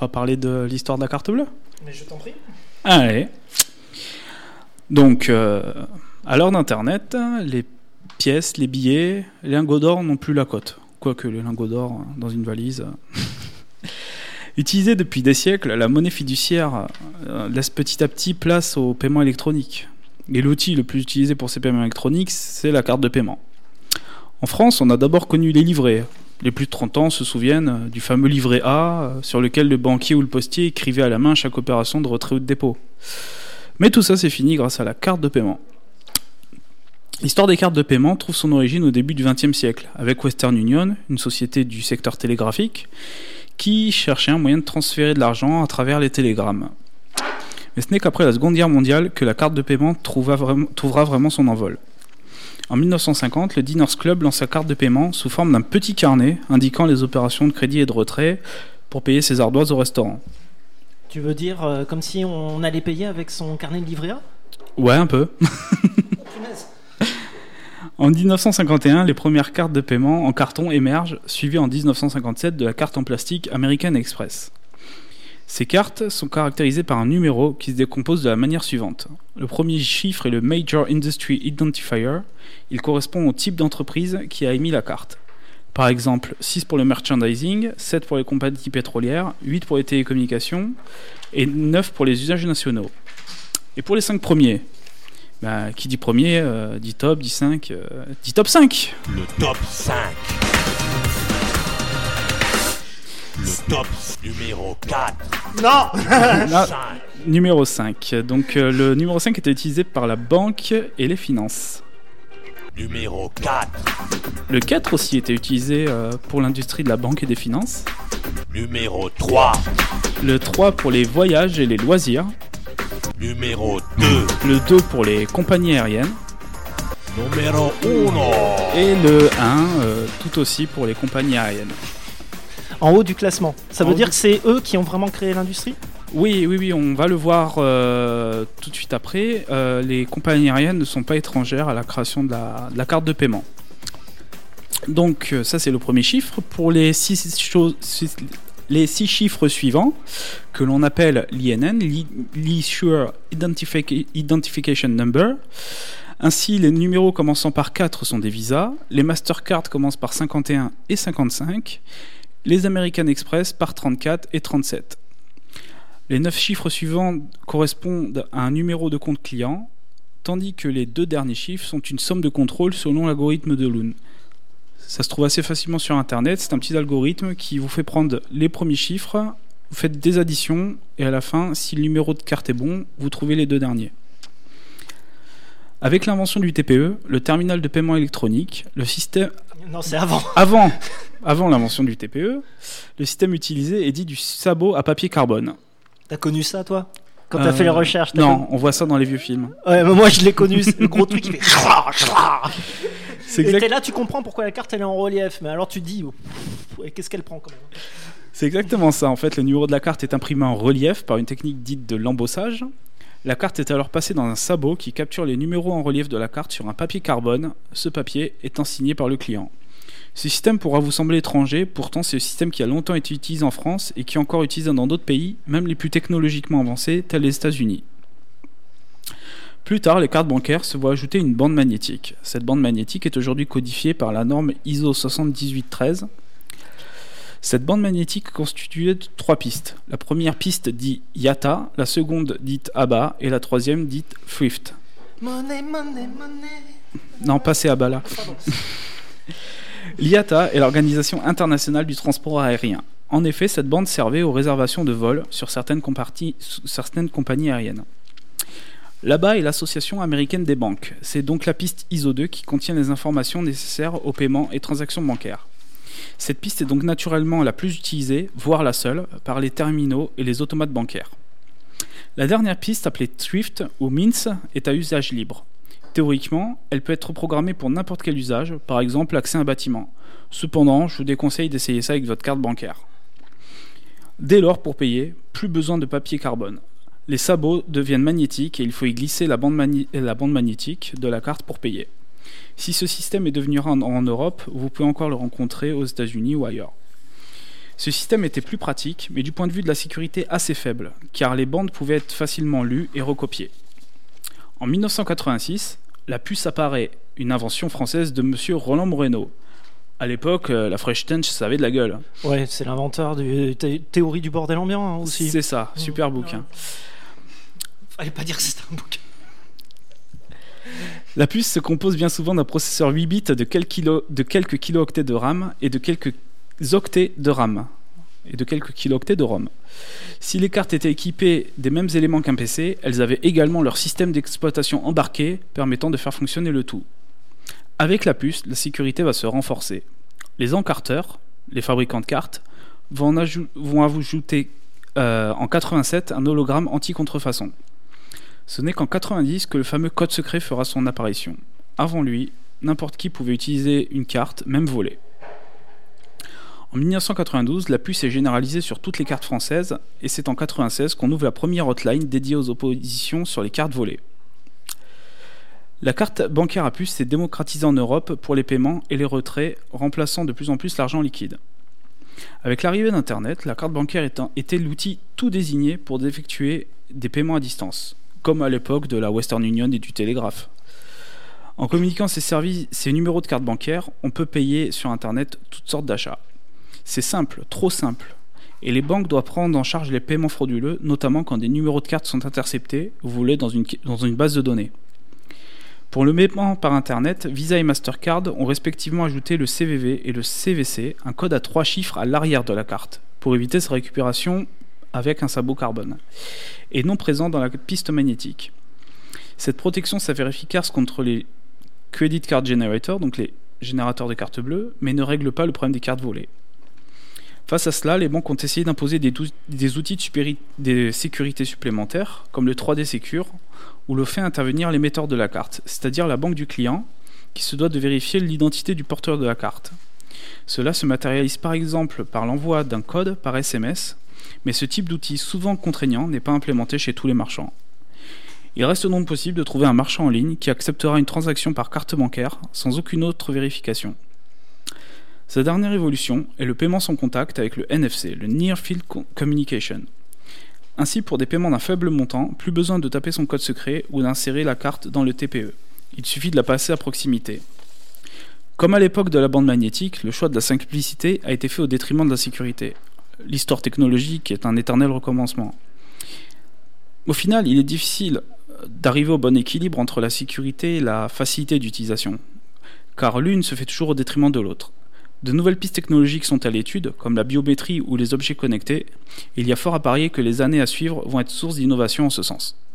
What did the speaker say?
va parler de l'histoire de la carte bleue. Mais je t'en prie. Allez. Donc, à l'heure d'Internet, les pièces, les billets, les lingots d'or n'ont plus la cote. Quoique les lingots d'or dans une valise... Utilisée depuis des siècles, la monnaie fiduciaire laisse petit à petit place au paiement électronique. Et l'outil le plus utilisé pour ces paiements électroniques, c'est la carte de paiement. En France, on a d'abord connu les livrets. Les plus de 30 ans se souviennent du fameux livret A, sur lequel le banquier ou le postier écrivait à la main chaque opération de retrait ou de dépôt. Mais tout ça, c'est fini grâce à la carte de paiement. L'histoire des cartes de paiement trouve son origine au début du XXe siècle, avec Western Union, une société du secteur télégraphique, qui cherchait un moyen de transférer de l'argent à travers les télégrammes. Mais ce n'est qu'après la Seconde Guerre mondiale que la carte de paiement trouvera vraiment son envol. En 1950, le Diners Club lance sa carte de paiement sous forme d'un petit carnet indiquant les opérations de crédit et de retrait pour payer ses ardoises au restaurant. Tu veux dire comme si on allait payer avec son carnet de livret A ? Ouais, un peu. En 1951, les premières cartes de paiement en carton émergent, suivies en 1957 de la carte en plastique American Express. Ces cartes sont caractérisées par un numéro qui se décompose de la manière suivante. Le premier chiffre est le Major Industry Identifier. Il correspond au type d'entreprise qui a émis la carte. Par exemple, 6 pour le merchandising, 7 pour les compagnies pétrolières, 8 pour les télécommunications et 9 pour les usages nationaux. Et pour les 5 premiers, qui dit premier, dit top, dit 5, dit top 5. Le top 5. Le top numéro 4. Non. Numéro 5. Donc le numéro 5 était utilisé par la banque et les finances. Numéro 4. Le 4 aussi était utilisé pour l'industrie de la banque et des finances. Numéro 3. Le 3 pour les voyages et les loisirs. Numéro 2. Le 2 pour les compagnies aériennes. Numéro 1. Et le 1 tout aussi pour les compagnies aériennes. En haut du classement. Ça veut dire que c'est eux qui ont vraiment créé l'industrie ? Oui, on va le voir tout de suite après. Les compagnies aériennes ne sont pas étrangères à la création de la carte de paiement. Donc ça c'est le premier chiffre. Pour les 6 chiffres suivants, que l'on appelle l'INN, l'Issuer Identification Number. Ainsi, les numéros commençant par 4 sont des visas, les Mastercard commencent par 51 et 55, les American Express par 34 et 37. Les 9 chiffres suivants correspondent à un numéro de compte client, tandis que les 2 derniers chiffres sont une somme de contrôle selon l'algorithme de Loon. Ça se trouve assez facilement sur Internet, c'est un petit algorithme qui vous fait prendre les premiers chiffres, vous faites des additions, et à la fin, si le numéro de carte est bon, vous trouvez les 2 derniers. Avec l'invention du TPE, le terminal de paiement électronique, le système... Non, c'est avant. Avant l'invention du TPE, le système utilisé est dit du sabot à papier carbone. T'as connu ça, toi ? Quand t'as fait les recherches ? Non, on voit ça dans les vieux films. Ouais, mais moi je l'ai connu, c'est le gros truc qui fait... C'est Et t'es là, tu comprends pourquoi la carte elle est en relief, mais alors tu te dis, qu'est-ce qu'elle prend quand même ? C'est exactement ça, en fait, le numéro de la carte est imprimé en relief par une technique dite de l'embossage. La carte est alors passée dans un sabot qui capture les numéros en relief de la carte sur un papier carbone, ce papier étant signé par le client. Ce système pourra vous sembler étranger, pourtant c'est le système qui a longtemps été utilisé en France et qui est encore utilisé dans d'autres pays, même les plus technologiquement avancés, tels les États-Unis. Plus tard, les cartes bancaires se voient ajouter une bande magnétique. Cette bande magnétique est aujourd'hui codifiée par la norme ISO 7813. Cette bande magnétique est constituée de 3 pistes. La première piste dit IATA, la seconde dite ABA et la troisième dite Thrift. Money. Non, pas ces ABA là. L'IATA est l'Organisation internationale du transport aérien. En effet, cette bande servait aux réservations de vols sur certaines compagnies aériennes. L'ABA est l'Association américaine des banques. C'est donc la piste ISO 2 qui contient les informations nécessaires aux paiements et transactions bancaires. Cette piste est donc naturellement la plus utilisée, voire la seule, par les terminaux et les automates bancaires. La dernière piste, appelée Thrift ou Mints, est à usage libre. Théoriquement, elle peut être programmée pour n'importe quel usage, par exemple l'accès à un bâtiment. Cependant, je vous déconseille d'essayer ça avec votre carte bancaire. Dès lors, pour payer, plus besoin de papier carbone. Les sabots deviennent magnétiques et il faut y glisser la bande magnétique de la carte pour payer. Si ce système est devenu rare en Europe, vous pouvez encore le rencontrer aux États-Unis ou ailleurs. Ce système était plus pratique, mais du point de vue de la sécurité assez faible, car les bandes pouvaient être facilement lues et recopiées. En 1986, la puce apparaît, une invention française de monsieur Roland Moreno. À l'époque, la Fresh-Tench, ça avait de la gueule. Ouais, c'est l'inventeur de théorie du bordel ambiant hein, aussi. C'est ça, super bouquin. Fallait pas dire que c'était un bouquin. La puce se compose bien souvent d'un processeur 8 bits de quelques kilo-octets de RAM et de quelques octets de RAM. Et de quelques kilo-octets de ROM. Si les cartes étaient équipées des mêmes éléments qu'un PC, elles avaient également leur système d'exploitation embarqué permettant de faire fonctionner le tout. Avec la puce, la sécurité va se renforcer. Les encarteurs, les fabricants de cartes, vont ajouter en 87 un hologramme anti-contrefaçon. Ce n'est qu'en 90 que le fameux code secret fera son apparition. Avant lui, n'importe qui pouvait utiliser une carte, même volée. En 1992, la puce est généralisée sur toutes les cartes françaises et c'est en 1996 qu'on ouvre la première hotline dédiée aux oppositions sur les cartes volées. La carte bancaire à puce s'est démocratisée en Europe pour les paiements et les retraits, remplaçant de plus en plus l'argent liquide. Avec l'arrivée d'Internet, la carte bancaire était l'outil tout désigné pour effectuer des paiements à distance, comme à l'époque de la Western Union et du télégraphe. En communiquant ces numéros de carte bancaire, on peut payer sur Internet toutes sortes d'achats. C'est simple, trop simple. Et les banques doivent prendre en charge les paiements frauduleux, notamment quand des numéros de carte sont interceptés, vous voulez, dans une base de données. Pour le paiement par Internet, Visa et Mastercard ont respectivement ajouté le CVV et le CVC, un code à 3 chiffres à l'arrière de la carte, pour éviter sa récupération avec un sabot carbone, et non présent dans la piste magnétique. Cette protection s'avère efficace contre les Credit Card Generators, donc les générateurs de cartes bleues, mais ne règle pas le problème des cartes volées. Face à cela, les banques ont essayé d'imposer des outils de sécurité supplémentaires, comme le 3D Secure, où l'on fait intervenir l'émetteur de la carte, c'est-à-dire la banque du client, qui se doit de vérifier l'identité du porteur de la carte. Cela se matérialise par exemple par l'envoi d'un code par SMS, mais ce type d'outil souvent contraignant n'est pas implémenté chez tous les marchands. Il reste donc possible de trouver un marchand en ligne qui acceptera une transaction par carte bancaire sans aucune autre vérification. Sa dernière évolution est le paiement sans contact avec le NFC, le Near Field Communication. Ainsi, pour des paiements d'un faible montant, plus besoin de taper son code secret ou d'insérer la carte dans le TPE. Il suffit de la passer à proximité. Comme à l'époque de la bande magnétique, le choix de la simplicité a été fait au détriment de la sécurité. L'histoire technologique est un éternel recommencement. Au final, il est difficile d'arriver au bon équilibre entre la sécurité et la facilité d'utilisation, car l'une se fait toujours au détriment de l'autre. De nouvelles pistes technologiques sont à l'étude, comme la biométrie ou les objets connectés, et il y a fort à parier que les années à suivre vont être source d'innovation en ce sens.